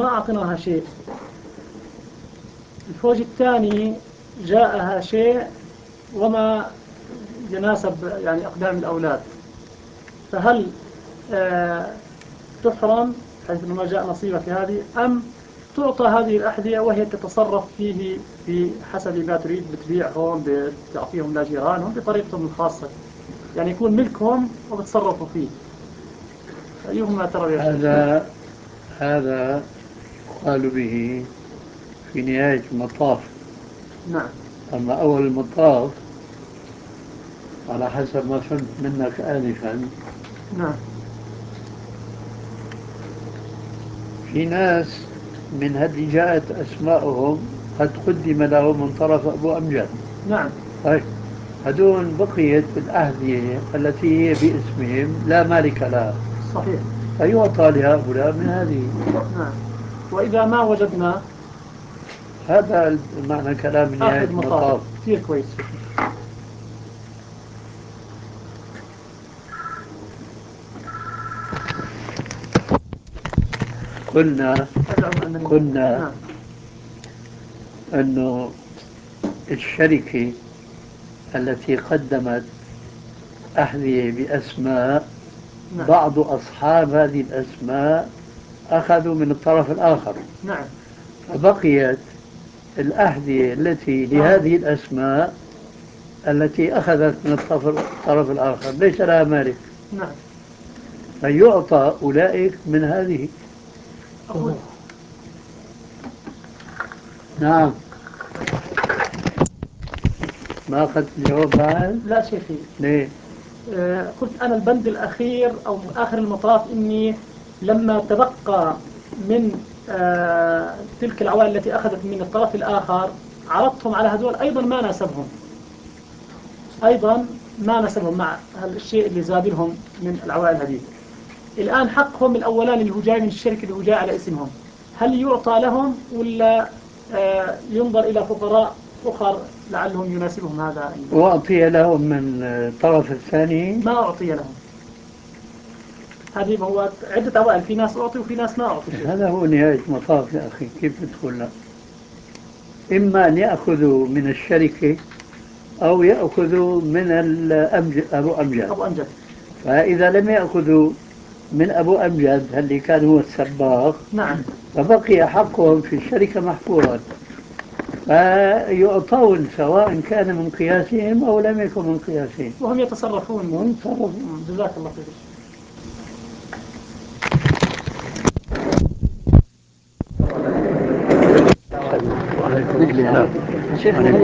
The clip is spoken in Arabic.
ما أعطيناها شيء، الفوج الثاني جاءها شيء وما يناسب يعني أقدام الأولاد، فهل تحرم حيث ما جاء نصيبك هذه، أم تعطى هذه الأحذية وهي تتصرف فيه بحسب ما تريد، بتبيعهم، بتعطيهم لجيرانهم بطريقتهم الخاصة، يعني يكون ملكهم وبتصرفوا فيه، أيهما ترى يا شيخ؟ هذا قالوا به في نهاية المطاف. نعم. أما أول المطاف على حسب ما فهمت منك آنفا، نعم. في ناس من هذه جاءت أسماءهم قد قدم لهم من طرف أبو أمجد. نعم. طيب، هدول بقيت الأحذية التي هي باسمهم لا مالك لها، صحيح. فيعطى لهؤلاء من هذه. نعم. وإذا ما وجدنا، هذا معنى كلام آخر نهاية المطاف. المطاف. كثير كويس. قلنا قلنا نعم. أنه الشركة التي قدمت أحذية بأسماء، نعم. بعض أصحاب هذه الأسماء أخذوا من الطرف الآخر، نعم. فبقيت الأحذية التي لهذه الأسماء التي أخذت من الطرف الآخر ليس لها مالك، نعم. فيعطى أولئك من هذه. أقول نعم. ما أخذت الجواب بعد؟ لا شيخي. ليه؟ قلت أنا البند الأخير أو آخر المطاف إني لما تبقى من تلك العوائل التي أخذت من الطرف الآخر عرضتهم على هذول، أيضا ما ناسبهم، أيضا ما ناسبهم مع الشيء اللي زادلهم من العوائل هذه. الآن حقهم الأولاني اللي هو جاي من الشركة اللي هو جاي على اسمهم، هل يعطى لهم ولا ينظر إلى فقراء أخر لعلهم يناسبهم هذا؟ وأعطي لهم من الطرف الثاني؟ ما أعطي لهم. هذه هو عدة عوائل، في ناس أعطي وفي ناس ما أعطي شيء. هذا هو نهاية المطاف يا أخي، كيف تقول لا؟ إما أن يأخذوا من الشركة أو يأخذوا من أبو أمجد. أبو أمجد. فإذا لم يأخذوا من أبو أمجد اللي كان هو السباق، نعم. فبقي حقهم في الشركة محفورا، فيعطون سواء كان من قياسهم أو لم يكن من قياسهم. وهم يتصرفون. هم يتصرفون. جزاك الله خير. شيخنا